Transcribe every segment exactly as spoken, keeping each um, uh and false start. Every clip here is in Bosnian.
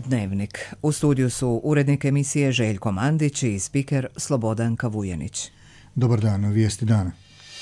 Dnevnik. U studiju su urednik emisije Željko Mandić i spiker Slobodanka Vujenić. Dobar dan, vijesti dana.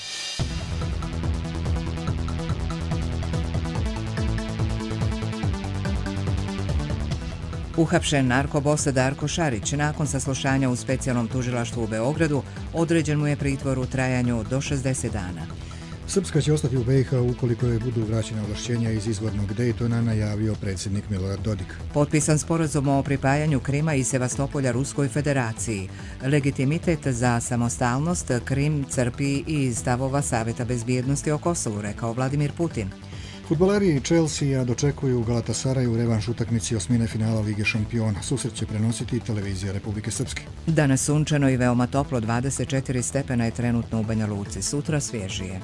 Uhapšen narkobos Darko Šarić nakon saslušanja u specijalnom tužilaštvu u Beogradu određen mu je pritvor u trajanju do šezdeset dana. Srpska će ostati u B i H ukoliko joj budu vraćena ovlašćenja iz izvornog Dejtona, najavio predsjednik Milorad Dodik. Potpisan sporazum o pripajanju Krima i Sevastopolja Ruskoj federaciji. Legitimitet za samostalnost Krim crpi i iz stavova Saveta bezbjednosti o Kosovu, rekao Vladimir Putin. Fudbaleri Chelsea dočekuju Galatasaraju u revanš utakmici osmine finala Lige šampiona. Susret će prenositi televizija Republike Srpske. Danas sunčano i veoma toplo, dvadeset četiri stepena je trenutno u Banja Luci, sutra svježije.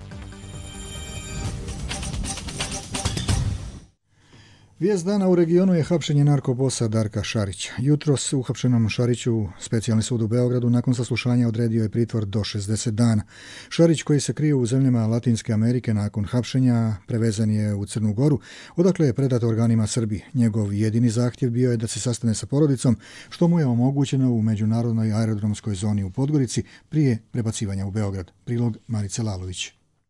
Vijest dana u regionu je hapšenje narkobosa Darka Šarića. Jutros uhapšenom Šariću specijalni sud u Beogradu nakon saslušanja odredio je pritvor do šezdeset dana. Šarić, koji se krije u zemljama Latinske Amerike, nakon hapšenja prevezan je u Crnu Goru, odakle je predat organima Srbije. Njegov jedini zahtjev bio je da se sastane sa porodicom, što mu je omogućeno u međunarodnoj aerodromskoj zoni u Podgorici prije prebacivanja u Beograd. Prilog Marice Lalović.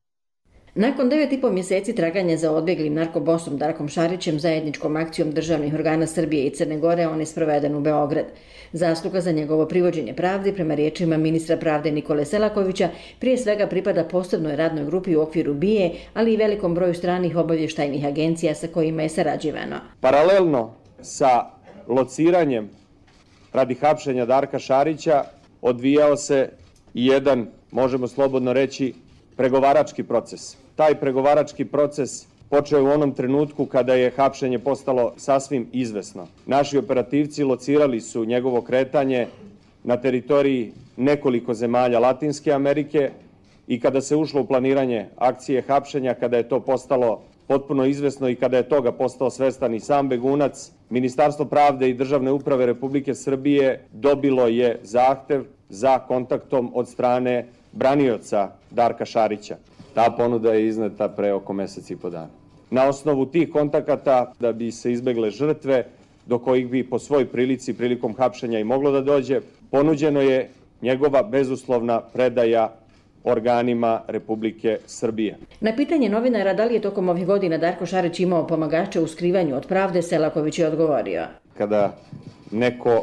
Nakon devet i po mjeseci traganja za odbjeglim narkobosom Darkom Šarićem zajedničkom akcijom državnih organa Srbije i Crne Gore, on je sproveden u Beograd. Zasluga za njegovo privođenje pravdi, prema riječima ministra pravde Nikole Selakovića, prije svega pripada posebnoj radnoj grupi u okviru B I A, ali i velikom broju stranih obavještajnih agencija sa kojima je sarađivano. Paralelno sa lociranjem radi hapšenja Darka Šarića odvijao se i jedan, možemo slobodno reći, pregovarački proces. Taj pregovarački proces počeo je u onom trenutku kada je hapšenje postalo sasvim izvesno. Naši operativci locirali su njegovo kretanje na teritoriji nekoliko zemalja Latinske Amerike i kada se ušlo u planiranje akcije hapšenja, kada je to postalo potpuno izvesno i kada je toga postao svestan i sam begunac, Ministarstvo pravde i Državne uprave Republike Srbije dobilo je zahtev za kontaktom od strane branioca Darka Šarića. Ta ponuda je izneta pre oko mjesec i po dana. Na osnovu tih kontakata, da bi se izbegle žrtve, do kojih bi po svoj prilici prilikom hapšenja i moglo da dođe, ponuđeno je njegova bezuslovna predaja organima Republike Srbije. Na pitanje novinara da li je tokom ovih godina Darko Šarić imao pomagače u skrivanju od pravde, Selaković je odgovorio. Kada neko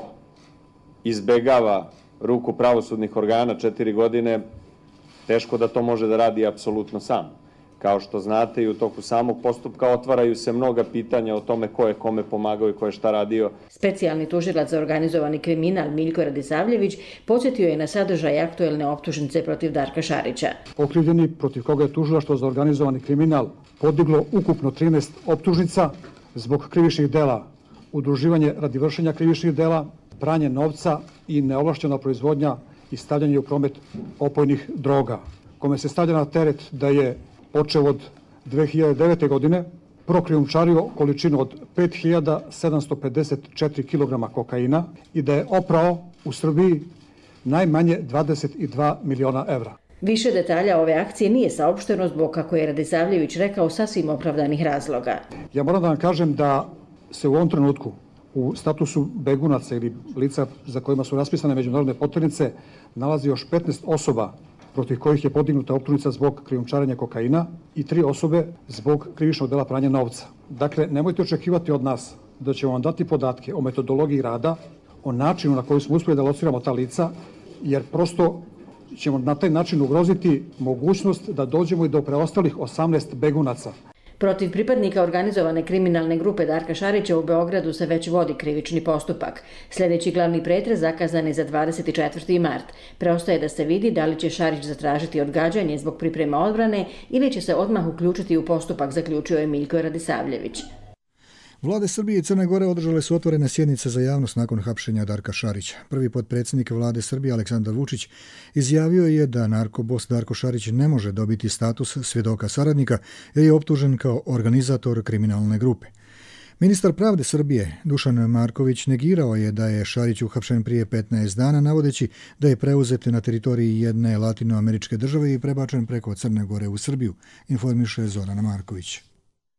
izbegava ruku pravosudnih organa četiri godine, teško da to može da radi apsolutno sam. Kao što znate, i u toku samog postupka otvaraju se mnoga pitanja o tome ko je kome pomagao i ko je šta radio. Specijalni tužilac za organizovani kriminal Miljko Radisavljević podsjetio je na sadržaj aktuelne optužnice protiv Darka Šarića. Okrivljeni protiv koga je tužilaštvo za organizovani kriminal podiglo ukupno trinaest optužnica zbog krivičnih dela, udruživanje radi vršenja krivičnih dela, pranje novca i neovlašćena proizvodnja i stavljanje u promet opojnih droga, kome se stavlja na teret da je počeo od dve hiljade devete. godine prokrijumčario količinu od pet hiljada sedamsto pedeset četiri kilograma kokaina i da je oprao u Srbiji najmanje dvadeset dva miliona evra. Više detalja ove akcije nije saopšteno zbog, kako je Radisavljević rekao, sasvim opravdanih razloga. Ja moram da vam kažem da se u ovom trenutku u statusu begunaca ili lica za kojima su raspisane međunarodne poternice nalazi još petnaest osoba protiv kojih je podignuta optužnica zbog krijumčarenja kokaina i tri osobe zbog krivičnog dela pranja novca. Dakle, nemojte očekivati od nas da ćemo vam dati podatke o metodologiji rada, o načinu na koji smo uspjeli da lociramo ta lica, jer prosto ćemo na taj način ugroziti mogućnost da dođemo i do preostalih osamnaest begunaca. Protiv pripadnika organizovane kriminalne grupe Darka Šarića u Beogradu se već vodi krivični postupak. Sljedeći glavni pretres zakazan je za dvadeset četvrti mart. Preostaje da se vidi da li će Šarić zatražiti odgađanje zbog priprema odbrane ili će se odmah uključiti u postupak, zaključio je Miljko Radisavljević. Vlade Srbije i Crne Gore održale su otvorene sjednice za javnost nakon hapšenja Darka Šarića. Prvi potpredsjednik Vlade Srbije Aleksandar Vučić izjavio je da narkobos Darko Šarić ne može dobiti status svjedoka saradnika jer je optužen kao organizator kriminalne grupe. Ministar pravde Srbije Dušan Marković negirao je da je Šarić uhapšen prije petnaest dana, navodeći da je preuzet na teritoriji jedne latinoameričke države i prebačen preko Crne Gore u Srbiju, informiše Zorana Marković.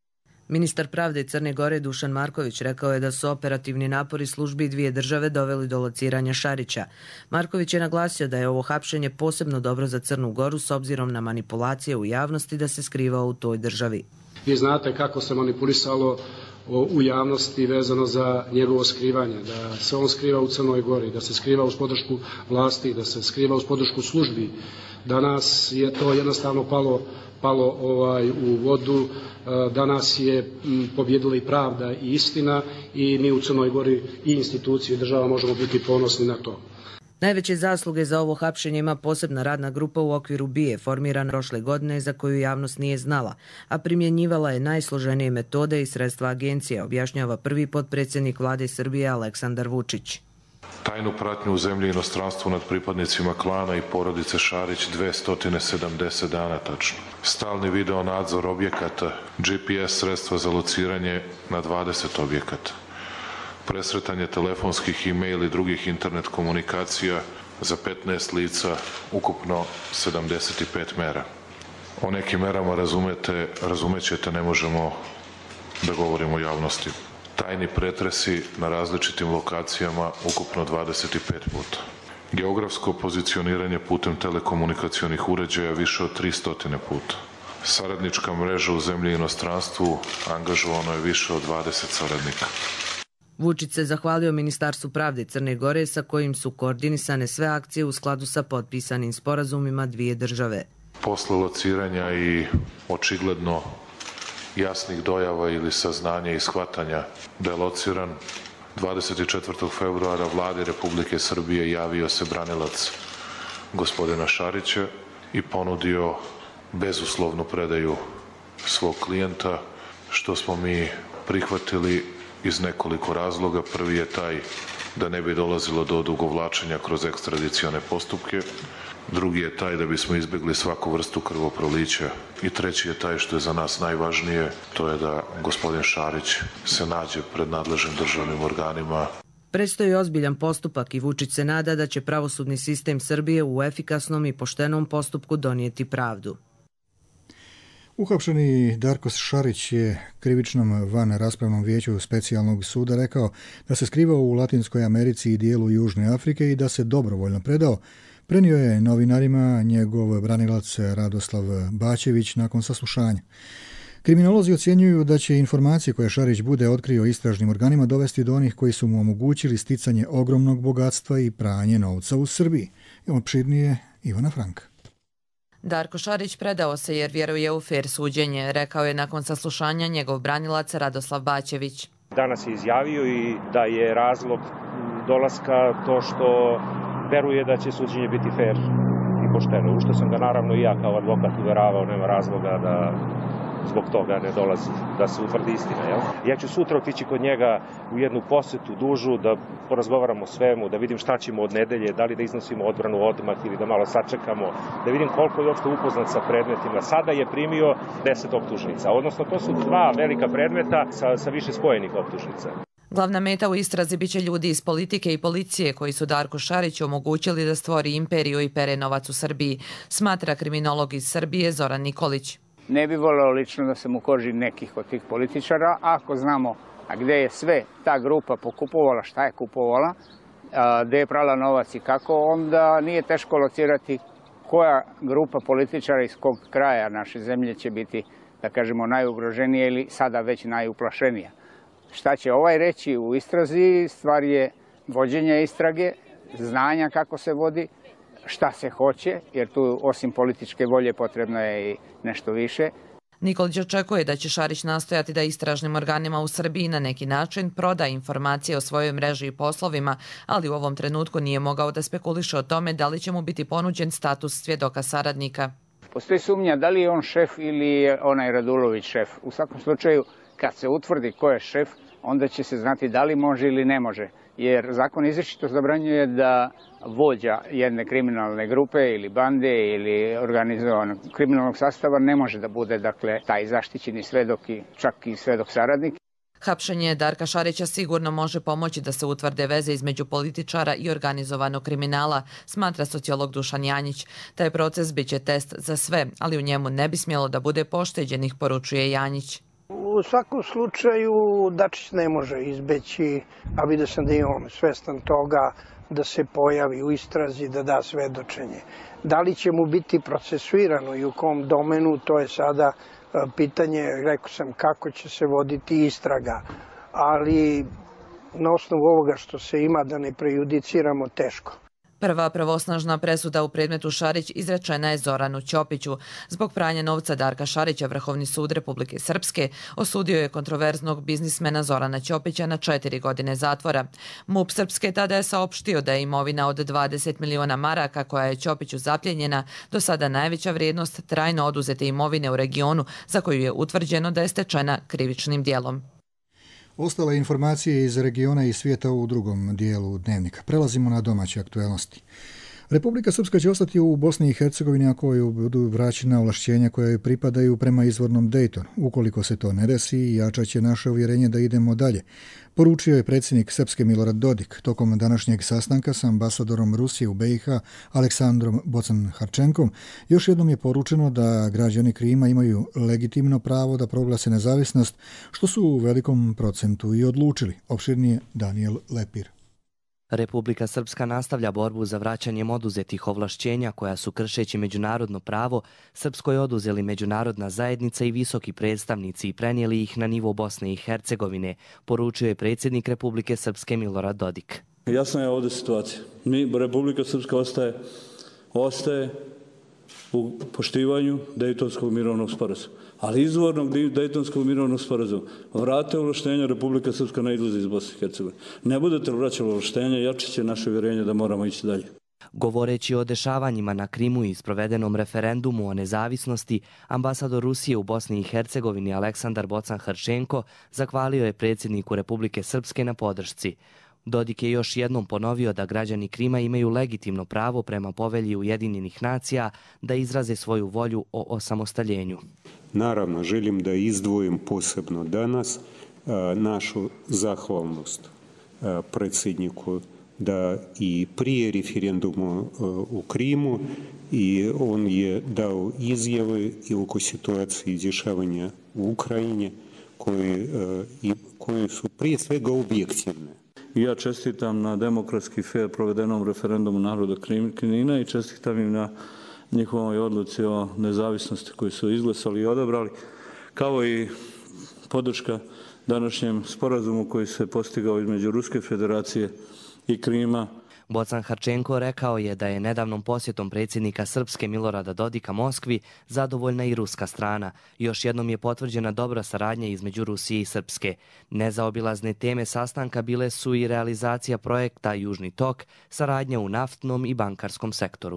Ministar pravde Crne Gore Dušan Marković rekao je da su operativni napori službi dvije države doveli do lociranja Šarića. Marković je naglasio da je ovo hapšenje posebno dobro za Crnu Goru s obzirom na manipulacije u javnosti da se skrivao u toj državi. Vi znate kako se manipulisalo u javnosti vezano za njegovo skrivanje, da se on skriva u Crnoj Gori, da se skriva uz podršku vlasti, da se skriva uz podršku službi. Danas je to jednostavno palo, palo ovaj, u vodu, danas je pobjedila i pravda i istina i mi u Crnoj Gori i institucije i država možemo biti ponosni na to. Najveće zasluge za ovo hapšenje ima posebna radna grupa u okviru B I E, formirana prošle godine za koju javnost nije znala, a primjenjivala je najsloženije metode i sredstva agencije, objašnjava prvi potpredsjednik vlade Srbije Aleksandar Vučić. Tajnu pratnju u zemlji i inostranstvu nad pripadnicima klana i porodice Šarić dvesta sedamdeset dana tačno. Stalni video nadzor objekata, G P S sredstva za lociranje na dvadeset objekata. Presretanje telefonskih, e-mail i drugih internet komunikacija za petnaest lica, ukupno sedamdeset pet mera. O nekim merama razumete, razumećete, ne možemo da govorimo o javnosti. Tajni pretresi na različitim lokacijama, ukupno dvadeset pet puta. Geografsko pozicioniranje putem telekomunikacionih uređaja više od tristo puta. Saradnička mreža u zemlji i inostranstvu, angažovano je više od dvadeset saradnika. Vučić se zahvalio Ministarstvu pravde Crne Gore sa kojim su koordinisane sve akcije u skladu sa potpisanim sporazumima dvije države. Posle lociranja i očigledno jasnih dojava ili saznanja i shvatanja da je lociran, dvadeset četvrtog februara vladi Republike Srbije javio se branilac gospodina Šarića i ponudio bezuslovnu predaju svog klijenta, što smo mi prihvatili iz nekoliko razloga. Prvi je taj da ne bi dolazilo do odugovlačenja kroz ekstradicione postupke. Drugi je taj da bismo izbjegli svaku vrstu krvoprolića. I treći je taj što je za nas najvažnije, to je da gospodin Šarić se nađe pred nadležnim državnim organima. Predstoji ozbiljan postupak i Vučić se nada da će pravosudni sistem Srbije u efikasnom i poštenom postupku donijeti pravdu. Uhapšeni Darko Šarić je krivičnom van raspravnom vijeću specijalnog suda rekao da se skrivao u Latinskoj Americi i dijelu Južne Afrike i da se dobrovoljno predao. Prenio je novinarima njegov branilac Radoslav Bačević nakon saslušanja. Kriminolozi ocjenjuju da će informacije koje Šarić bude otkrio istražnim organima dovesti do onih koji su mu omogućili sticanje ogromnog bogatstva i pranje novca u Srbiji. Opširnije Ivana Franka. Darko Šarić predao se jer vjeruje u fer suđenje, rekao je nakon saslušanja njegov branilac Radoslav Bačević. Danas je izjavio i da je razlog dolaska to što veruje da će suđenje biti fer i pošteno. U što sam ga naravno i ja kao advokat uveravao, nema razloga da zbog toga ne dolazi, da se utvrdi istina. Jel? Ja ću sutra otići kod njega u jednu posetu dužu, da porazgovaramo o svemu, da vidim šta ćemo od nedelje, da li da iznosimo odbranu odmah ili da malo sačekamo, da vidim koliko je uopšte upoznat sa predmetima. Sada je primio deset optužnica, odnosno to su dva velika predmeta sa, sa više spojenih optužnica. Glavna meta u istrazi biće ljudi iz politike i policije koji su Darku Šariću omogućili da stvori imperiju i pere novac u Srbiji, smatra kriminolog iz Srbije Zoran Nikolić. Ne bi voleo lično da sam u koži nekih od tih političara, ako znamo a gde je sve ta grupa pokupovala, šta je kupovala, gde je prala novac i kako, onda nije teško locirati koja grupa političara iz kog kraja naše zemlje će biti, da kažemo, najugroženija ili sada već najuplašenija. Šta će ovaj reći u istrazi, stvar je vođenja istrage, znanja kako se vodi, šta se hoće, jer tu osim političke volje potrebno je i nešto više. Nikolić očekuje da će Šarić nastojati da istražnim organima u Srbiji na neki način proda informacije o svojoj mreži i poslovima, ali u ovom trenutku nije mogao da spekuliše o tome da li će mu biti ponuđen status svjedoka saradnika. Postoji sumnja da li je on šef ili je onaj Radulović šef. U svakom slučaju, kad se utvrdi ko je šef, onda će se znati da li može ili ne može. Jer zakon izričito zabranjuje da vođa jedne kriminalne grupe ili bande ili organizovanog kriminalnog sastava ne može da bude, dakle, taj zaštićeni svedok i čak i svedok saradnik. Hapšenje Darka Šarića sigurno može pomoći da se utvrde veze između političara i organizovanog kriminala, smatra sociolog Dušan Janjić. Taj proces biće test za sve, ali u njemu ne bi smjelo da bude pošteđenih, poručuje Janjić. U u svakom slučaju Dačić ne može izbeći, a vidio sam da je on svestan toga, da se pojavi u istrazi, da da svedočenje. Da li će mu biti procesuirano i u kom domenu, to je sada pitanje, rekao sam, kako će se voditi istraga. Ali na osnovu ovoga što se ima, da ne prejudiciramo, teško. Prva pravosnažna presuda u predmetu Šarić izrečena je Zoranu Ćopiću. Zbog pranja novca Darka Šarića, Vrhovni sud Republike Srpske osudio je kontroverznog biznismena Zorana Ćopića na četiri godine zatvora. MUP Srpske tada je saopštio da je imovina od dvadeset miliona maraka koja je Ćopiću zapljenjena do sada najveća vrijednost trajno oduzete imovine u regionu za koju je utvrđeno da je stečena krivičnim dijelom. Ostale informacije iz regiona i svijeta u drugom dijelu dnevnika. Prelazimo na domaće aktuelnosti. Republika Srpska će ostati u Bosni i Hercegovini ako joj budu vraćena ovlašćenja koja joj pripadaju prema izvornom Dejtonu. Ukoliko se to ne desi, jačat će naše uvjerenje da idemo dalje, poručio je predsjednik Srpske Milorad Dodik tokom današnjeg sastanka sa ambasadorom Rusije u B i H Aleksandrom Bocan-Harčenkom. Još jednom je poručeno da građani Krima imaju legitimno pravo da proglase nezavisnost, što su u velikom procentu i odlučili. Opširnije Daniel Lepir. Republika Srpska nastavlja borbu za vraćanjem oduzetih ovlašćenja koja su, kršeći međunarodno pravo, Srpskoj oduzeli međunarodna zajednica i visoki predstavnici i prenijeli ih na nivo Bosne i Hercegovine, poručio je predsjednik Republike Srpske Milorad Dodik. Jasna je ovdje situacija. Mi, Republika Srpska, ostaje, ostaje u poštivanju Dejtonskog mirovnog sporazuma. Ali izvornog Dejtonskog mirovnog sporazuma vrate ovlaštenja, Republika Srpska ne izlazi iz Bosne i Hercegovine. Ne budete vraćali ovlaštenja, jačit će naše uvjerenje da moramo ići dalje. Govoreći o dešavanjima na Krimu i sprovedenom referendumu o nezavisnosti, ambasador Rusije u Bosni i Hercegovini Aleksandar Bocan-Harčenko zahvalio je predsjedniku Republike Srpske na podršci. Dodik je još jednom ponovio da građani Krima imaju legitimno pravo prema povelji Ujedinjenih nacija da izraze svoju volju o osamostaljenju. Naravno, želim da izdvojim posebno danas a, našu zahvalnost a, predsjedniku da i prije referenduma u Krimu i on je dao izjave i oko situacije dešavanja u Ukrajini koje, a, koje su prije svega objektivne. Ja čestitam na demokratski fair provedenom referendumu naroda Knina i čestitam im na njihovoj odluci o nezavisnosti koju su izglasali i odabrali, kao i podrška današnjem sporazumu koji se postigao između Ruske federacije i Krima. Bocan-Harčenko rekao je da je nedavnom posjetom predsjednika Srpske Milorada Dodika Moskvi zadovoljna i ruska strana. Još jednom je potvrđena dobra saradnja između Rusije i Srpske. Nezaobilazne teme sastanka bile su i realizacija projekta Južni tok, saradnja u naftnom i bankarskom sektoru.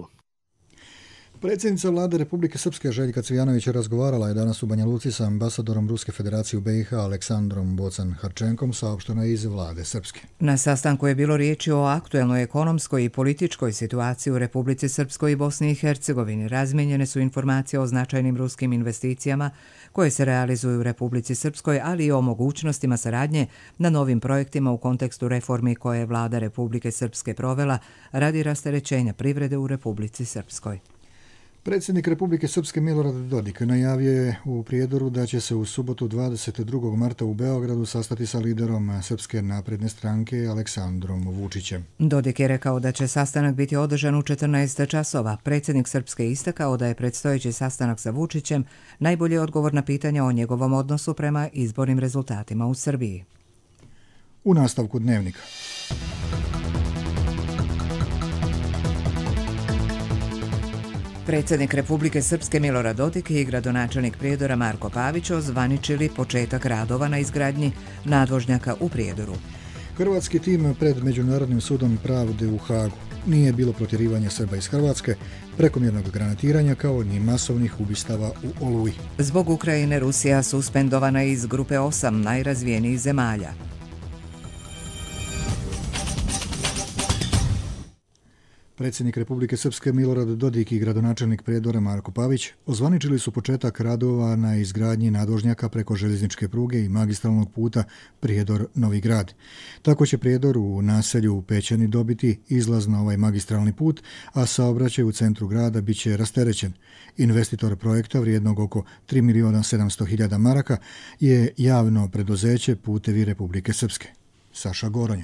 Predsjednica vlade Republike Srpske Željka Cvijanović razgovarala je danas u Banja Luci sa ambasadorom Ruske federacije u B i H Aleksandrom Bocan-Harčenkom, saopšteno iz vlade Srpske. Na sastanku je bilo riječi o aktuelnoj ekonomskoj i političkoj situaciji u Republici Srpskoj i Bosni i Hercegovini. Razmijenjene su informacije o značajnim ruskim investicijama koje se realizuju u Republici Srpskoj, ali i o mogućnostima saradnje na novim projektima u kontekstu reformi koje je vlada Republike Srpske provela radi rasterećenja privrede u Republici Srpskoj. Predsjednik Republike Srpske Milorad Dodik najavio je u Prijedoru da će se u subotu dvadeset drugog marta u Beogradu sastati sa liderom Srpske napredne stranke Aleksandrom Vučićem. Dodik je rekao da će sastanak biti održan u četrnaest časova. Predsjednik Srpske istakao da je predstojeći sastanak sa Vučićem najbolji odgovor na pitanja o njegovom odnosu prema izbornim rezultatima u Srbiji. U nastavku dnevnika. Predsjednik Republike Srpske Milorad Dodik i gradonačelnik Prijedora Marko Pavić ozvaničili početak radova na izgradnji nadvožnjaka u Prijedoru. Hrvatski tim pred Međunarodnim sudom pravde u Hagu. Nije bilo protjerivanja Srba iz Hrvatske, prekomjernog granatiranja kao ni masovnih ubistava u Oluji. Zbog Ukrajine Rusija suspendovana iz grupe osam najrazvijenijih zemalja. Predsjednik Republike Srpske Milorad Dodik i gradonačelnik Prijedora Marko Pavić ozvaničili su početak radova na izgradnji nadvožnjaka preko željezničke pruge i magistralnog puta Prijedor-Novi Grad. Tako će Prijedor u naselju u Pećani dobiti izlaz na ovaj magistralni put, a saobraćaj u centru grada bit će rasterećen. Investitor projekta vrijednog oko tri miliona sedamsto hiljada maraka je javno preduzeće Putevi Republike Srpske. Saša Goronja.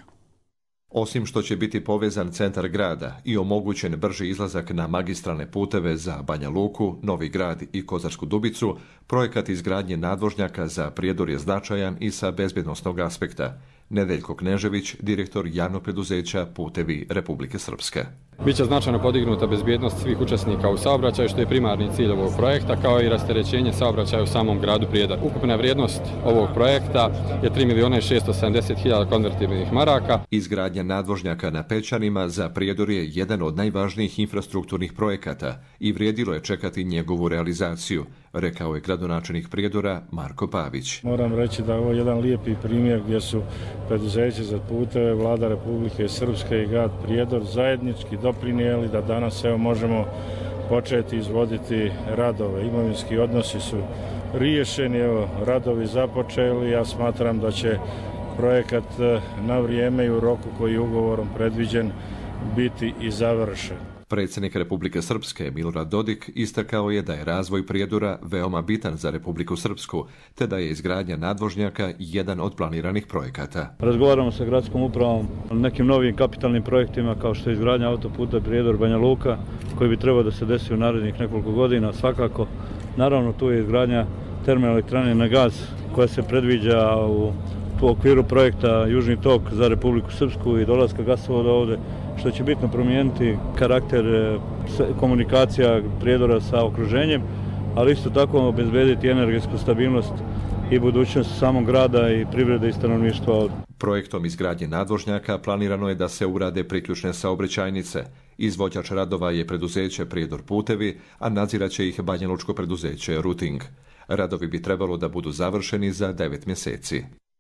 Osim što će biti povezan centar grada i omogućen brži izlazak na magistralne puteve za Banja Luku, Novi Grad i Kozarsku Dubicu, projekat izgradnje nadvožnjaka za Prijedor je značajan i sa bezbjednosnog aspekta. Nedeljko Knežević, direktor javnog preduzeća Putevi Republike Srpske. Biće značajno podignuta bezbjednost svih učesnika u saobraćaju, što je primarni cilj ovog projekta, kao i rasterećenje saobraćaja u samom gradu Prijedor. Ukupna vrijednost ovog projekta je tri miliona šesto sedamdeset hiljada konvertibilnih maraka. Izgradnja nadvožnjaka na Pećanima za Prijedor je jedan od najvažnijih infrastrukturnih projekata i vrijedilo je čekati njegovu realizaciju, rekao je gradonačelnik Prijedora Marko Pavić. Moram reći da je ovo jedan lijepi primjer gdje su preduzeće za puteve, Vlada Republike Srpske i grad Prijedor zajednički doprinijeli da danas evo možemo početi izvoditi radove. Imovinski odnosi su riješeni, evo radovi započeli. Ja smatram da će projekat na vrijeme i u roku koji je ugovorom predviđen biti i završen. Predsjednik Republike Srpske Milorad Dodik istakao je da je razvoj Prijedora veoma bitan za Republiku Srpsku, te da je izgradnja nadvožnjaka jedan od planiranih projekata. Razgovaramo sa gradskom upravom o nekim novim kapitalnim projektima kao što je izgradnja autoputa Prijedor-Banja Luka, koji bi trebao da se desi u narednih nekoliko godina svakako. Naravno, tu je izgradnja termoelektrane na gaz koja se predviđa u, u okviru projekta Južni tok za Republiku Srpsku i dolaska gasovoda ovde, što će bitno promijeniti karakter komunikacija Prijedora sa okruženjem, ali isto tako obezbediti energetsku stabilnost i budućnost samog grada i privrede i stanovništva ovdje. Projektom izgradnje nadvožnjaka planirano je da se urade priključne saobraćajnice. Izvođač radova je preduzeće Prijedor Putevi, a nadziraće ih banjalučko preduzeće Ruting. Radovi bi trebalo da budu završeni za devet mjeseci.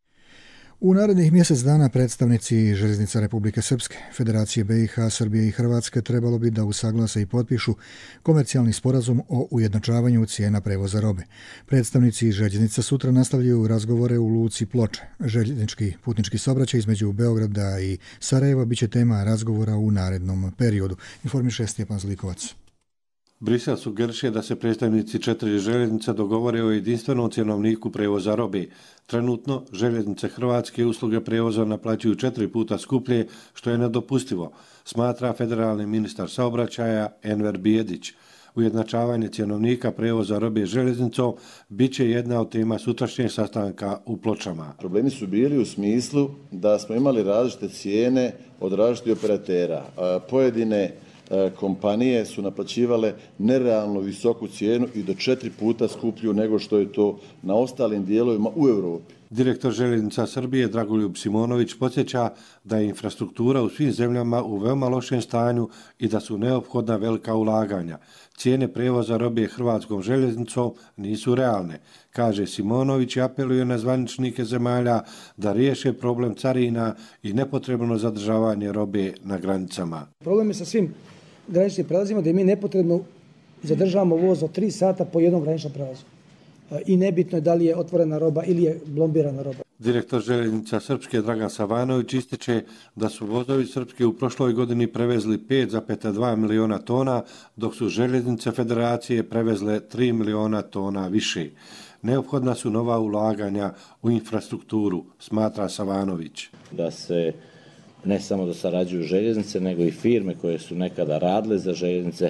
U narednih mjesec dana predstavnici Željeznica Republike Srpske, Federacije be i ha, Srbije i Hrvatske trebalo bi da usaglase i potpišu komercijalni sporazum o ujednačavanju cijena prevoza robe. Predstavnici Željeznica sutra nastavljaju razgovore u luci Ploče. Željeznički putnički saobraćaj između Beograda i Sarajeva biće tema razgovora u narednom periodu, informiše Stjepan Zlikovac. Brisel sugeriše da se predstavnici četiri željeznica dogovore o jedinstvenom cjenovniku prevoza robe. Trenutno željeznice Hrvatske usluge prevoza naplaćuju četiri puta skuplje, što je nedopustivo, smatra federalni ministar saobraćaja Enver Bijedić. Ujednačavanje cjenovnika prevoza robe željeznicom bit će jedna od tema sutrašnjeg sastanka u Pločama. Problemi su bili u smislu da smo imali različite cijene od različitih operatera. Pojedine kompanije su naplaćivale nerealno visoku cijenu i do četiri puta skuplju nego što je to na ostalim dijelovima u Europi. Direktor Željeznica Srbije Dragoljub Simonović podsjeća da je infrastruktura u svim zemljama u veoma lošem stanju i da su neophodna velika ulaganja. Cijene prevoza robe hrvatskom željeznicom nisu realne, kaže Simonović i apeluje na zvaničnike zemalja da riješe problem carina i nepotrebno zadržavanje robe na granicama. Problem je sa svim graničnim prelazima da mi nepotrebno zadržavamo voz od tri sata po jednom graničnom prelazu. I nebitno je da li je otvorena roba ili je blombirana roba. Direktor Željeznica Srpske Dragan Savanović ističe da su vozovi Srpske u prošloj godini prevezli pet zarez dva miliona tona, dok su željeznice Federacije prevezle tri miliona tona više. Neophodna su nova ulaganja u infrastrukturu, smatra Savanović. Da se ne samo da sarađuju željeznice, nego i firme koje su nekada radile za željeznice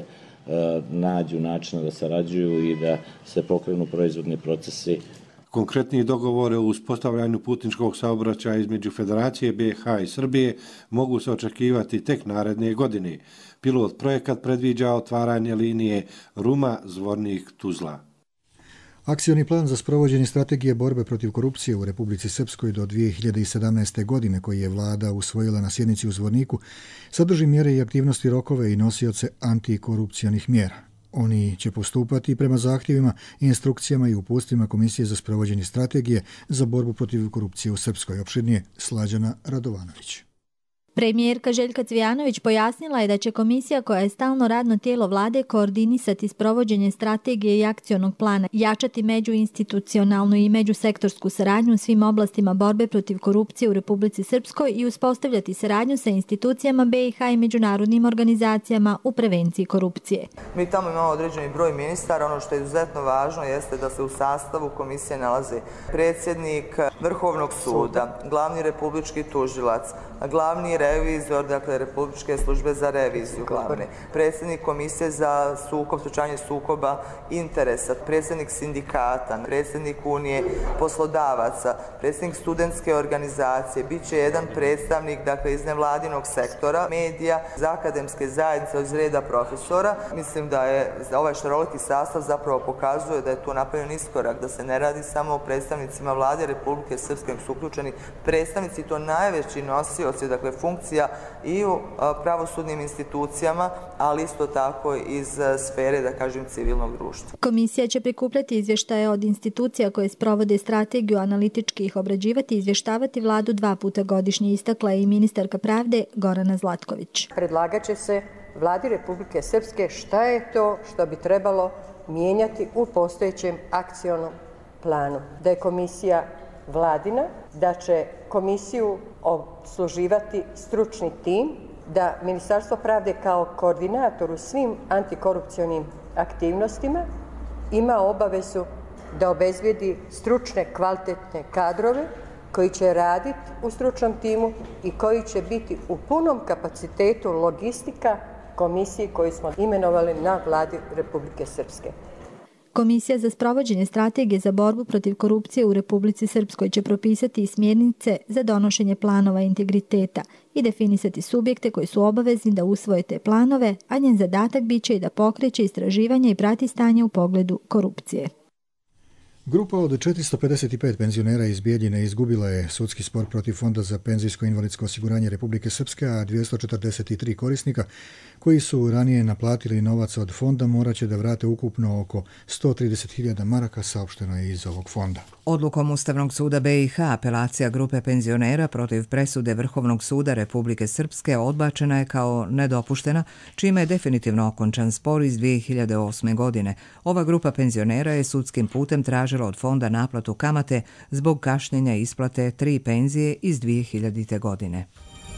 nađu načina da sarađuju i da se pokrenu proizvodni procesi. Konkretni dogovore o uspostavljanju putničkog saobraćaja između Federacije be i ha i Srbije mogu se očekivati tek naredne godine. Pilot projekat predviđa otvaranje linije Ruma-Zvornik-Tuzla. Akcioni plan za sprovođenje strategije borbe protiv korupcije u Republici Srpskoj do dvije hiljade sedamnaeste. godine, koji je vlada usvojila na sjednici u Zvorniku, sadrži mjere i aktivnosti, rokove i nosioce antikorupcijanih mjera. Oni će postupati prema zahtjevima, instrukcijama i upustvima Komisije za sprovođenje strategije za borbu protiv korupcije u Srpskoj. Opširnije Slađana Radovanović. Premijerka Željka Cvijanović pojasnila je da će komisija, koja je stalno radno tijelo vlade, koordinisati sprovođenje strategije i akcionog plana, jačati međuinstitucionalnu i međusektorsku saradnju u svim oblastima borbe protiv korupcije u Republici Srpskoj i uspostavljati saradnju sa institucijama B i H i međunarodnim organizacijama u prevenciji korupcije. Mi tamo imamo određeni broj ministara. Ono što je izuzetno važno jeste da se u sastavu komisije nalazi predsjednik Vrhovnog suda, glavni republički tužilac, glavni revizor, dakle Republičke službe za reviziju, glavni predsjednik komisije za sukob, slučajanje sukoba interesa, predsjednik sindikata, predsjednik Unije poslodavaca, predsjednik studentske organizacije, bit će jedan predstavnik, dakle, iz nevladinog sektora, medija, za akademske zajednice iz reda profesora. Mislim da je ovaj šaroliki sastav zapravo pokazuje da je tu napravljen iskorak, da se ne radi samo o predstavnicima vlade Republike Srpske, su uključeni predstavnici, to najveći nosioci, dakle, funkcija i u pravosudnim institucijama, ali isto tako iz sfere, da kažem, civilnog društva. Komisija će prikupljati izvještaje od institucija koje sprovode strategiju, analitički ih obrađivati i izvještavati vladu dva puta godišnje, istakla je i ministarka pravde Gorana Zlatković. Predlagat će se vladi Republike Srpske šta je to što bi trebalo mijenjati u postojećem akcionom planu. Da je komisija vladina, da će komisiju obsluživati stručni tim, da Ministarstvo pravde kao koordinator u svim antikorupcionim aktivnostima ima obavezu da obezbedi stručne, kvalitetne kadrove koji će raditi u stručnom timu i koji će biti u punom kapacitetu logistika komisiji koju smo imenovali na vladi Republike Srpske. Komisija za sprovođenje strategije za borbu protiv korupcije u Republici Srpskoj će propisati i smjernice za donošenje planova integriteta i definisati subjekte koji su obavezni da usvoje te planove, a njen zadatak biće i da pokreće istraživanje i prati stanje u pogledu korupcije. Grupa od četiristo pedeset pet penzionera iz Bijeljine izgubila je sudski spor protiv Fonda za penzijsko invalidsko osiguranje Republike Srpske, a dvjesto četrdeset tri korisnika koji su ranije naplatili novac od fonda morat će da vrate ukupno oko sto trideset hiljada maraka, saopšteno je iz ovog fonda. Odlukom Ustavnog suda B i H apelacija grupe penzionera protiv presude Vrhovnog suda Republike Srpske odbačena je kao nedopuštena, čime je definitivno okončan spor iz dvije hiljade osme. godine. Ova grupa penzionera je sudskim putem tražila od fonda naplatu kamate zbog kašnjenja isplate tri penzije iz dvije hiljadite. godine.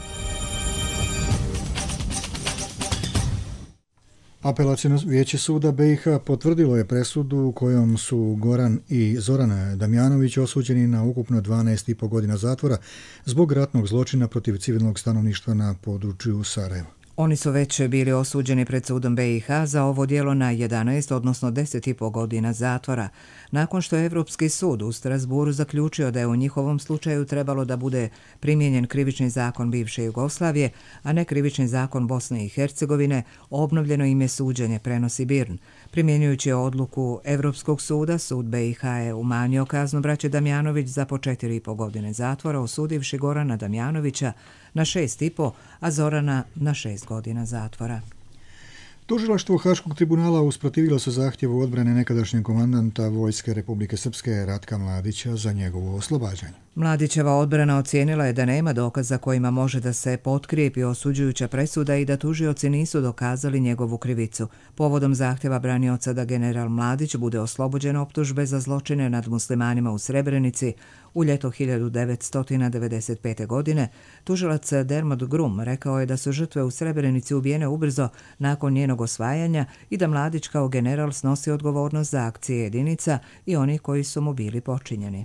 Apelacijno vijeće suda B i H potvrdilo je presudu kojom su Goran i Zoran Damjanović osuđeni na ukupno dvanaest i po godina zatvora zbog ratnog zločina protiv civilnog stanovništva na području Sarajeva. Oni su već bili osuđeni pred sudom B i H za ovo djelo na jedanaest, odnosno deset i po godina zatvora, nakon što je Evropski sud u Strasburu zaključio da je u njihovom slučaju trebalo da bude primijenjen krivični zakon bivše Jugoslavije, a ne krivični zakon Bosne i Hercegovine. Obnovljeno im je suđenje, prenosi Birn. Primjenjujući odluku Evropskog suda, sud B i H je umanjio kaznu braće Damjanović za po četiri i po godine zatvora, osudivši Gorana Damjanovića na šest i po, a Zorana na šest godina zatvora. Tužilaštvo Haškog tribunala usprotivilo se zahtjevu odbrane nekadašnjeg komandanta Vojske Republike Srpske Ratka Mladića za njegovo oslobađanje. Mladićeva odbrana ocijenila je da nema dokaza kojima može da se potkrijepi osuđujuća presuda i da tužioci nisu dokazali njegovu krivicu. Povodom zahtjeva branioca da general Mladić bude oslobođen optužbe za zločine nad muslimanima u Srebrenici u ljeto hiljadu devetsto devedeset pete. godine, tužilac Dermot Grum rekao je da su žrtve u Srebrenici ubijene ubrzo nakon njenog osvajanja i da Mladić kao general snosi odgovornost za akcije jedinica i onih koji su mu bili počinjeni.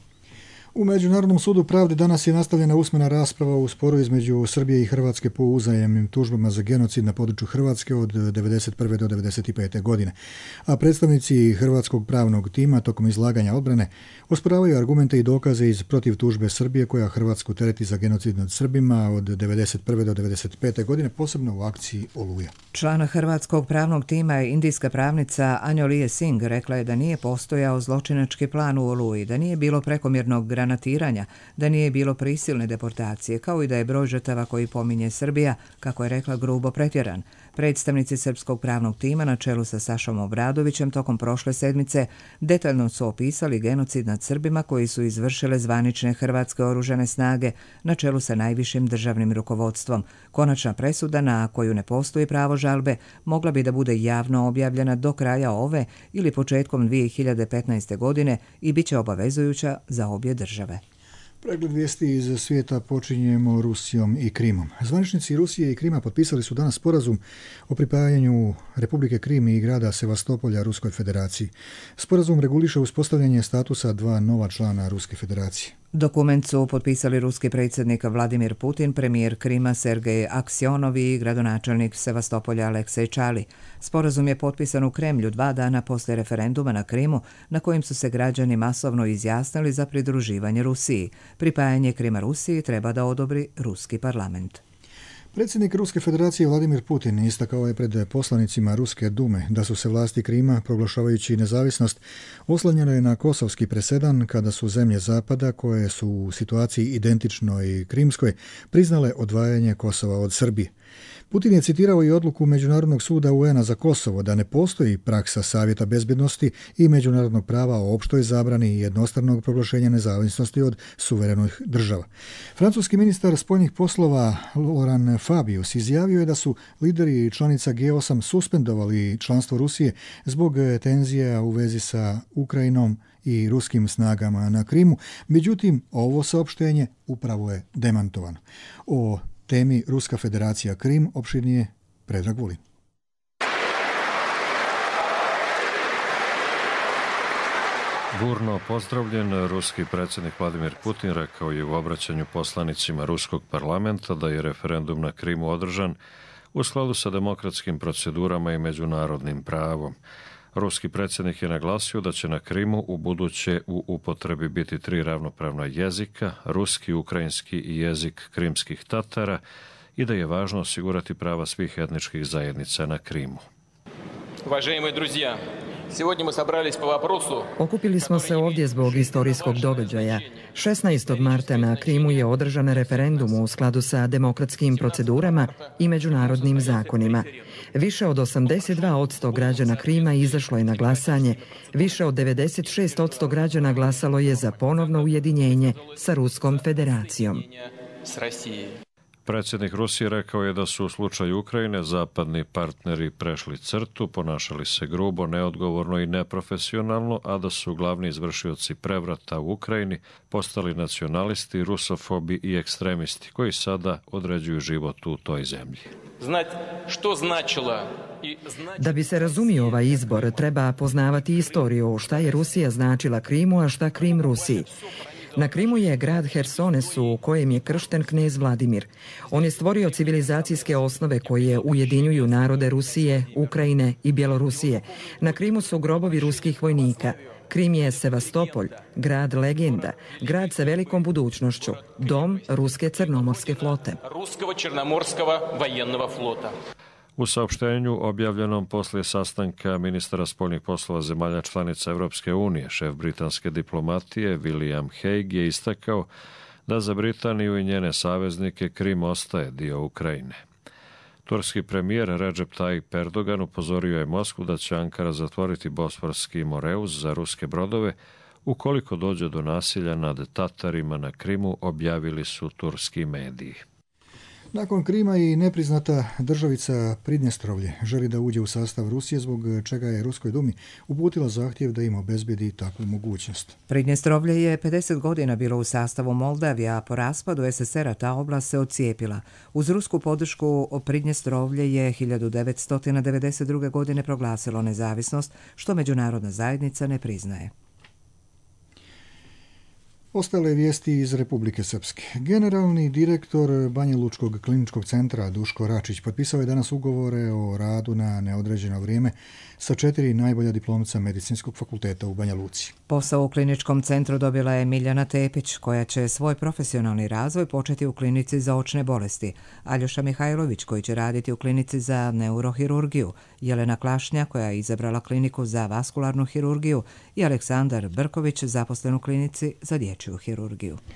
U Međunarodnom sudu pravde danas je nastavljena usmena rasprava u sporu između Srbije i Hrvatske po uzajamnim tužbama za genocid na području Hrvatske od devedeset prve do devedeset pete. godine. A predstavnici hrvatskog pravnog tima tokom izlaganja odbrane osporavaju argumente i dokaze iz protiv tužbe Srbije koja Hrvatsku tereti za genocid nad Srbima od devedeset prve do devedeset pete. godine, posebno u akciji Oluja. Član hrvatskog pravnog tima je indijska pravnica Anjolije Singh rekla je da nije postojao zločinački plan u Oluji, da nije bilo prekomjernog granatiranja, da nije bilo prisilne deportacije, kao i da je broj žrtava koji pominje Srbija, kako je rekla, grubo pretjeran. Predstavnici srpskog pravnog tima na čelu sa Sašom Obradovićem tokom prošle sedmice detaljno su opisali genocid nad Srbima koji su izvršile zvanične hrvatske oružane snage na čelu sa najvišim državnim rukovodstvom. Konačna presuda, na koju ne postoji pravo žalbe, mogla bi da bude javno objavljena do kraja ove ili početkom dvije hiljade petnaeste. godine i bit će obavezujuća za obje države. Pregled vijesti iz svijeta počinjemo Rusijom i Krimom. Zvaničnici Rusije i Krima potpisali su danas sporazum o pripajanju Republike Krim i grada Sevastopolja Ruskoj federaciji. Sporazum reguliše uspostavljanje statusa dva nova člana Ruske federacije. Dokument su potpisali ruski predsjednik Vladimir Putin, premijer Krima Sergej Aksionov i gradonačelnik Sevastopolja Aleksej Čali. Sporazum je potpisan u Kremlju dva dana poslije referenduma na Krimu, na kojim su se građani masovno izjasnili za pridruživanje Rusiji. Pripajanje Krima Rusiji treba da odobri ruski parlament. Predsjednik Ruske federacije Vladimir Putin istakao je pred poslanicima Ruske dume da su se vlasti Krima, proglašavajući nezavisnost, oslanjale na kosovski presedan kada su zemlje Zapada, koje su u situaciji identičnoj Krimskoj, priznale odvajanje Kosova od Srbije. Putin je citirao i odluku Međunarodnog suda U N-a za Kosovo da ne postoji praksa Savjeta bezbednosti i međunarodnog prava o opštoj zabrani i jednostranog proglašenja nezavisnosti od suverenih država. Francuski ministar spoljnih poslova Laurent Fabius izjavio je da su lideri članica G osam suspendovali članstvo Rusije zbog tenzija u vezi sa Ukrajinom i ruskim snagama na Krimu. Međutim, ovo saopštenje upravo je demantovano. O temi Ruska federacija Krim opširnije Predrag Vulin. Burno pozdravljen, ruski predsjednik Vladimir Putin rekao je u obraćanju poslanicima ruskog parlamenta da je referendum na Krimu održan u skladu sa demokratskim procedurama i međunarodnim pravom. Ruski predsjednik je naglasio da će na Krimu u buduće u upotrebi biti tri ravnopravna jezika, ruski, ukrajinski i jezik krimskih Tatara, i da je važno osigurati prava svih etničkih zajednica na Krimu. Уважаемые друзья, сегодня мы собрались по вопросу. Okupili smo se ovdje zbog istorijskog događaja. šesnaestog marta na Krimu je održan referendum u skladu sa demokratskim procedurama i međunarodnim zakonima. Više od osamdeset dva posto građana Krima izašlo je na glasanje, više od devedeset šest posto građana glasalo je za ponovno ujedinjenje sa Ruskom federacijom. Predsjednik Rusije rekao je da su u slučaju Ukrajine zapadni partneri prešli crtu, ponašali se grubo, neodgovorno i neprofesionalno, a da su glavni izvršioci prevrata u Ukrajini postali nacionalisti, rusofobi i ekstremisti koji sada određuju život u toj zemlji. Da bi se razumio ovaj izbor, treba poznavati istoriju, šta je Rusija značila Krimu, a šta Krim Rusiji. Na Krimu je grad Hersones u kojem je kršten knez Vladimir. On je stvorio civilizacijske osnove koje ujedinjuju narode Rusije, Ukrajine i Bjelorusije. Na Krimu su grobovi ruskih vojnika. Krim je Sevastopolj, grad legenda, grad sa velikom budućnošću, dom ruske crnomorske flote. U saopštenju objavljenom poslije sastanka ministara spoljnih poslova zemalja članica Evropske unije, šef britanske diplomatije William Hague je istakao da za Britaniju i njene saveznike Krim ostaje dio Ukrajine. Turski premijer Recep Tayyip Erdogan upozorio je Moskvu da će Ankara zatvoriti Bosforski Moreus za ruske brodove ukoliko dođe do nasilja nad Tatarima na Krimu, objavili su turski mediji. Nakon Krima i nepriznata državica Pridnjestrovlje želi da uđe u sastav Rusije, zbog čega je Ruskoj dumi uputila zahtjev da im obezbedi takvu mogućnost. Pridnjestrovlje je pedeset godina bilo u sastavu Moldavije, a po raspadu es es era ta oblast se odcijepila. Uz rusku podršku Pridnjestrovlje je hiljadu devetsto devedeset druge. godine proglasilo nezavisnost, što međunarodna zajednica ne priznaje. Ostale vijesti iz Republike Srpske. Generalni direktor Banjalučkog kliničkog centra Duško Račić potpisao je danas ugovore o radu na neodređeno vrijeme sa četiri najbolja diplomca Medicinskog fakulteta u Banja Luci. Posao u kliničkom centru dobila je Miljana Tepić, koja će svoj profesionalni razvoj početi u klinici za očne bolesti, Aljoša Mihajlović, koji će raditi u klinici za neurohirurgiju, Jelena Klašnja, koja je izabrala kliniku za vaskularnu hirurgiju, i Aleksandar Brković, zaposlen u klinici za dječju hirurgiju.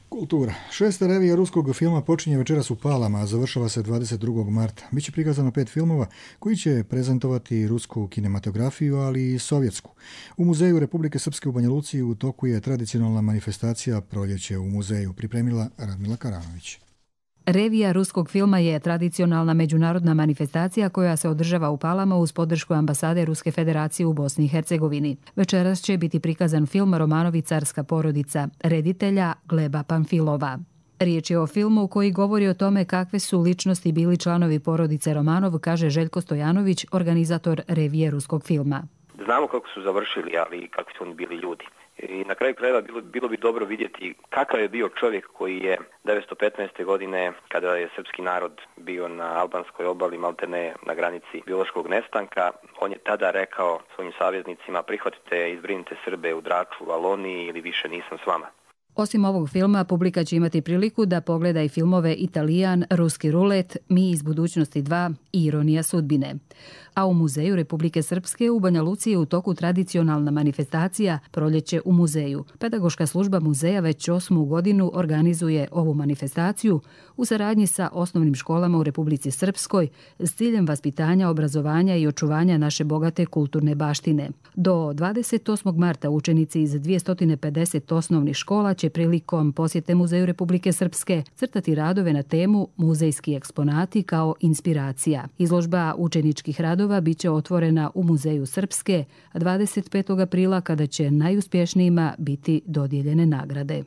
Kultura. Šesta revija ruskog filma počinje večeras u Palama, a završava se dvadeset drugog marta. Biće prikazano pet filmova koji će prezentovati rusku kinematografiju, ali i sovjetsku. U Muzeju Republike Srpske u Banja Luci u toku je tradicionalna manifestacija Proljeće u muzeju, pripremila Radmila Karanović. Revija ruskog filma je tradicionalna međunarodna manifestacija koja se održava u Palama uz podršku ambasade Ruske federacije u Bosni i Hercegovini. Večeras će biti prikazan film Romanovi carska porodica, reditelja Gleba Pamfilova. Riječ je o filmu koji govori o tome kakve su ličnosti bili članovi porodice Romanov, kaže Željko Stojanović, organizator revije ruskog filma. Znamo kako su završili, ali kakvi su oni bili ljudi. I na kraju krajeva bilo, bilo bi dobro vidjeti kakav je bio čovjek koji je devetsto petnaeste. godine, kada je srpski narod bio na albanskoj obali, maltene na granici biološkog nestanka, on je tada rekao svojim saveznicima: prihvatite i izbrinite Srbe u Draču, Valoniji ili više nisam s vama. Osim ovog filma, publika će imati priliku da pogleda i filmove Italijan, Ruski rulet, Mi iz budućnosti dva i Ironija sudbine. A u Muzeju Republike Srpske u Banja Luci je u toku tradicionalna manifestacija Proljeće u muzeju. Pedagoška služba muzeja već osmu godinu organizuje ovu manifestaciju u saradnji sa osnovnim školama u Republici Srpskoj s ciljem vaspitanja, obrazovanja i očuvanja naše bogate kulturne baštine. Do dvadeset osmog marta učenici iz dvjesto pedeset osnovnih škola će prilikom posjete Muzeju Republike Srpske crtati radove na temu Muzejski eksponati kao inspiracija. Izložba učeničkih radova biće otvorena u Muzeju Srpske dvadeset petog aprila kada će najuspješnijima biti dodijeljene nagrade.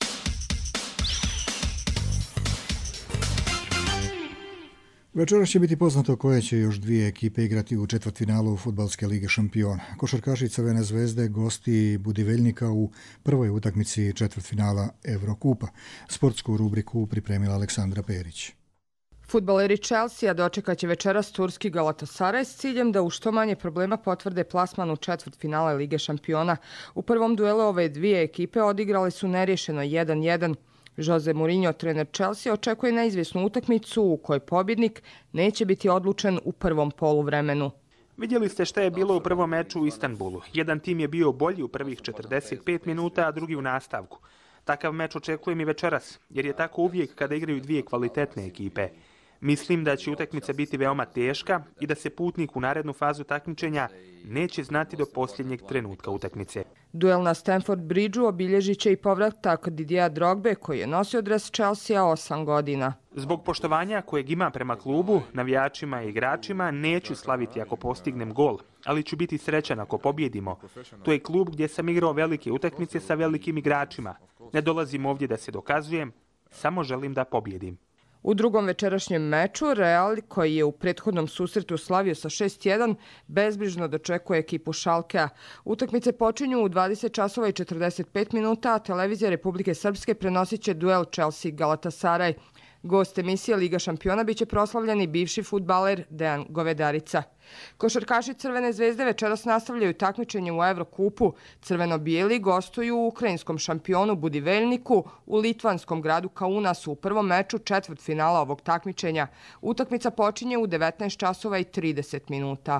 Večeras će biti poznato koje će još dvije ekipe igrati u četvrtfinalu Fudbalske lige šampiona. Košarkaši Crvene zvezde gosti Budiveljnika u prvoj utakmici četvrtfinala Evrokupa. Sportsku rubriku pripremila Aleksandra Perić. Fudbaleri Chelsea dočekat će večeras turski Galatasaray s ciljem da u što manje problema potvrde plasman u četvrtfinale Lige šampiona. U prvom duelu ove dvije ekipe odigrale su neriješeno jedan jedan. Jose Mourinho, trener Chelsea, očekuje neizvjesnu utakmicu u kojoj pobjednik neće biti odlučen u prvom poluvremenu. Vidjeli ste šta je bilo u prvom meču u Istanbulu. Jedan tim je bio bolji u prvih četrdeset pet minuta, a drugi u nastavku. Takav meč očekujem i večeras, jer je tako uvijek kada igraju dvije kvalitetne ekipe. Mislim da će utakmica biti veoma teška i da se putnik u narednu fazu takmičenja neće znati do posljednjeg trenutka utakmice. Duel na Stamford Bridgeu obilježit će i povratak Didiera Drogbe koji je nosio dres Chelsea osam godina. Zbog poštovanja kojeg ima prema klubu, navijačima i igračima neću slaviti ako postignem gol, ali ću biti srećan ako pobjedimo. To je klub gdje sam igrao velike utakmice sa velikim igračima. Ne dolazim ovdje da se dokazujem, samo želim da pobjedim. U drugom večerašnjem meču Real, koji je u prethodnom susretu slavio sa šest jedan, bezbrižno dočekuje ekipu Schalkea. Utakmice počinju u dvadeset časova i četrdeset pet minuta, a televizija Republike Srpske prenosit će duel Chelsea-Galatasaray. Gost emisije Liga šampiona biće proslavljeni bivši fudbaler Dejan Govedarica. Košarkaši Crvene zvezde večeras nastavljaju takmičenje u Evrokupu. Crveno-bijeli gostuju u ukrajinskom šampionu Budiveljniku u litvanskom gradu Kaunasu u prvom meču četvrtfinala ovog takmičenja. Utakmica počinje u devetnaest časova i trideset minuta.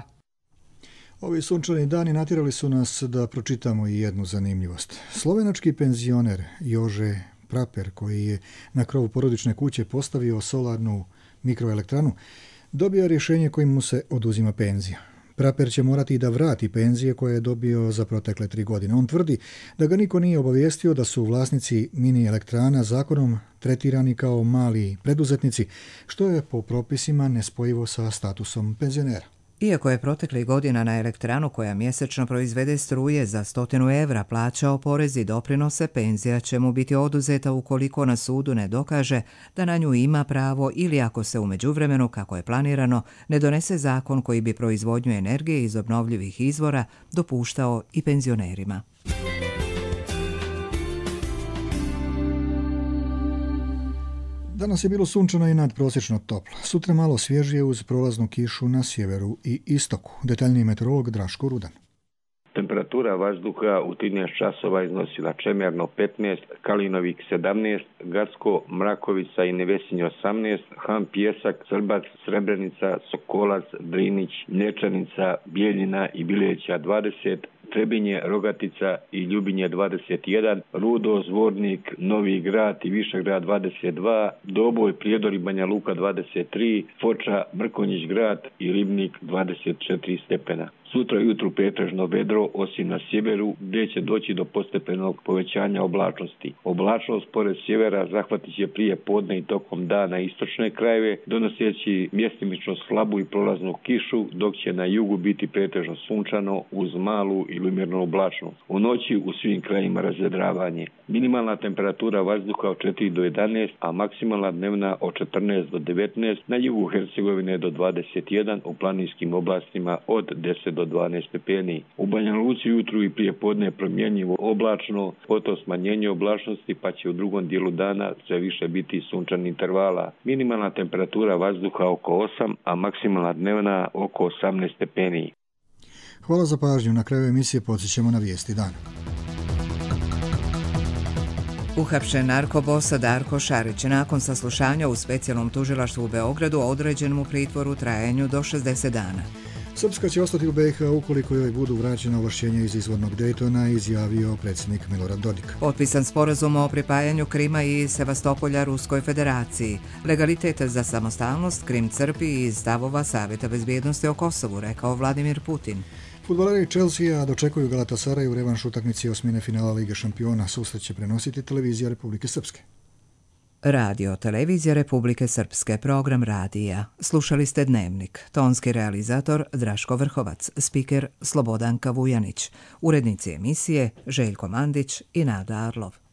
Ovi sunčani dani natjerali su nas da pročitamo i jednu zanimljivost. Slovenački penzioner Jože Praper, koji je na krovu porodične kuće postavio solarnu mikroelektranu, dobio rješenje kojim mu se oduzima penzija. Praper će morati i da vrati penzije koje je dobio za protekle tri godine. On tvrdi da ga niko nije obavijestio da su vlasnici mini elektrana zakonom tretirani kao mali preduzetnici, što je po propisima nespojivo sa statusom penzionera. Iako je proteklih godina na elektranu koja mjesečno proizvede struje za stotinu evra plaćao porez i doprinose, penzija će mu biti oduzeta ukoliko na sudu ne dokaže da na nju ima pravo ili ako se u međuvremenu, kako je planirano, ne donese zakon koji bi proizvodnju energije iz obnovljivih izvora dopuštao i penzionerima. Danas je bilo sunčano i nadprosječno toplo. Sutra malo svježije uz prolaznu kišu na sjeveru i istoku. Detaljniji meteorolog Draško Rudan. Temperatura vazduha u trinaest časova iznosila Čemerno petnaest, Kalinovik sedamnaest, Gacko, Mrakovica i Nevesinje osamnaest, Han, Pjesak, Srbac, Srebrenica, Sokolac, Drinić, Mlječanica, Bijeljina i Bileća dvadeset, Trebinje, Rogatica i Ljubinje dvadeset jedan, Rudo, Zvornik, Novi Grad i Višegrad dvadeset dva, Doboj, Prijedor i Banja Luka dvadeset tri, Foča, Mrkonjić Grad i Ribnik dvadeset četiri stepena. Sutra jutru pretežno vedro, osim na sjeveru, gdje će doći do postepenog povećanja oblačnosti. Oblačnost pored sjevera zahvatit će prije podne i tokom dana istočne krajeve, donoseći mjestimično slabu i prolaznu kišu, dok će na jugu biti pretežno sunčano uz malu ili umjernu oblačnost. U noći u svim krajima razvedravanje. Minimalna temperatura vazduha od četiri do jedanaest, a maksimalna dnevna od četrnaest do devetnaest, na jugu Hercegovine do dvadeset jedan, u planinskim oblastima od deset do dvanaest stepeni. U Banja Luci jutru i prije podne promjenjivo oblačno, potom smanjenje oblačnosti, pa će u drugom dijelu dana sve više biti sunčanih intervala. Minimalna temperatura vazduha oko osam, a maksimalna dnevna oko osamnaest stepeni. Hvala za pažnju. Na kraju emisije podsjećamo na vijesti dana. Uhapšen narkobosa Darko Šarić nakon saslušanja u specijalnom tužilaštvu u Beogradu određen mu pritvor u trajanju do šezdeset dana. Srpska će ostati u B i H ukoliko joj budu vraćena ovlašćenja iz izvornog Dejtona, izjavio predsjednik Milorad Dodik. Potpisan sporazum o pripajanju Krima i Sevastopolja Ruskoj federaciji. Legalitet za samostalnost Krim crpi iz stavova Savjeta bezbjednosti o Kosovu, rekao Vladimir Putin. Fudbaleri Chelsea dočekuju Galatasaray u revanš utakmici osmine finala Lige šampiona. Susret će prenositi televizija Republike Srpske. Radio Televizija Republike Srpske, program radija. Slušali ste Dnevnik. Tonski realizator Draško Vrhovac, spiker Slobodanka Vujanić, urednici emisije Željko Mandić i Nada Arlov.